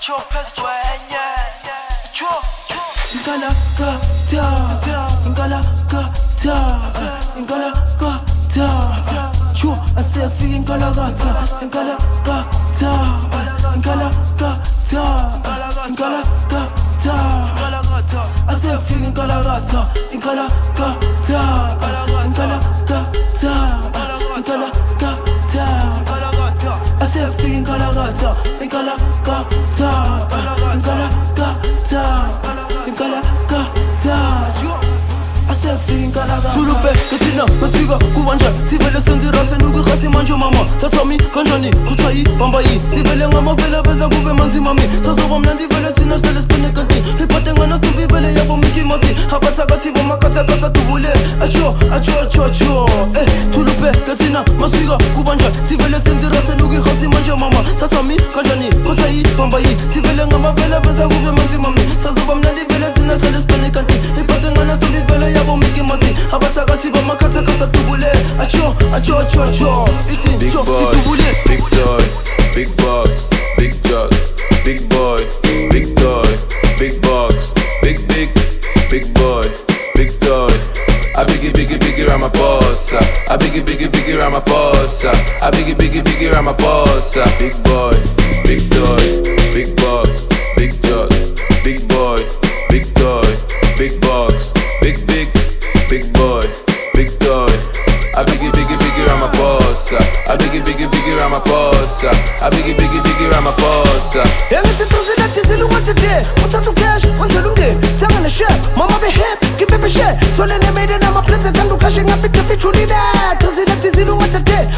Tulube, Katina, Masiga, Kubanja, Sivele Sundira, Senugu, Khatimanjo Mama, Tatami, Kanjani, Kutai, Bambai, Sivele Mabela, Beza, Gube, Manzi Mami, Tazo Nandi Vele, Sinas, Vele, Spenekanti, Hipatengana, Stubi Vele, Yabo, Miki Masi, Habatagati, Makata, Kata, Tubule, Acho, Tulube, Katina, Masiga, Kubanja, Sivele Sundira, Senugu, Khatimanjo Mama, Tatami, Kanjani, Kutai, Bambai, Sivele Mabela, Beza, Gube, Manzi Mami, Tazo Nandi Vele, Sinas, Vele, Spenekanti, Hipatengana, Stubi Vele, Yabo, Miki Masi, Habatagati, Makata, Kata, Tubule, Acho, Iti, big boy, big toy, big box, big jug, big boy, big toy, big box, big boy, big toy. I biggie Ramaphosa. I biggie Ramaphosa. I biggie Ramaphosa. Big boy, big toy, big box, big jug, big boy, big toy, big box, big boy, big toy. I biggie Ramaphosa. I biggie Ramaphosa. I biggie Ramaphosa. Uthathu cash, wenzel umndeni, thenga ne-share, mama be-happy, ngibhebhe share, thole ne-maiden ama-plans ethanda ukashe ngaphi ngaphichulile, thizile ungathatheli,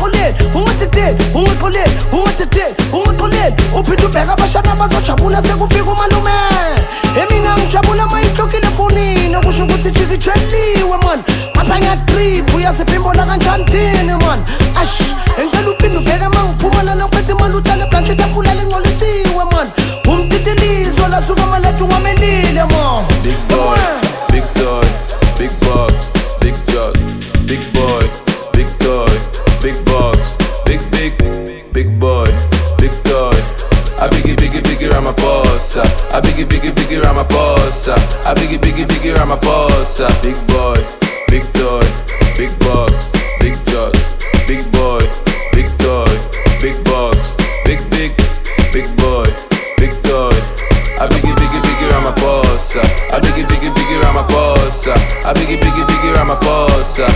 ungaxoleli, uphinde ubheka abashana abazojabula sekufika umalume, mina ngijabula mayihlokile efonini, okusho ukuthi ijikijeliwe man, ngapha ngiyatrip, uyaziphimbola kanjani thini man, engicela uphinde ubheke mangiphumana nokuphethe imali uthale blanche itafula lingcolisiwe man, umtitilizo lasuka malethu ngamelile man. Big boy, big toy, big box, big jug, big boy, big toy, big box, big boy, big toy. I biggie Ramaphosa. I biggie Ramaphosa. I biggie Ramaphosa. Big boy, big toy, big box, big jug, big boy, big toy, big box, big boy, big toy. I biggie Ramaphosa. I biggie Ramaphosa. I biggie Ramaphosa.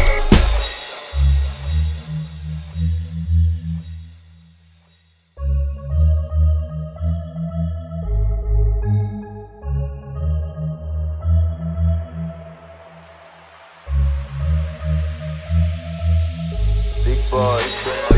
Big boy.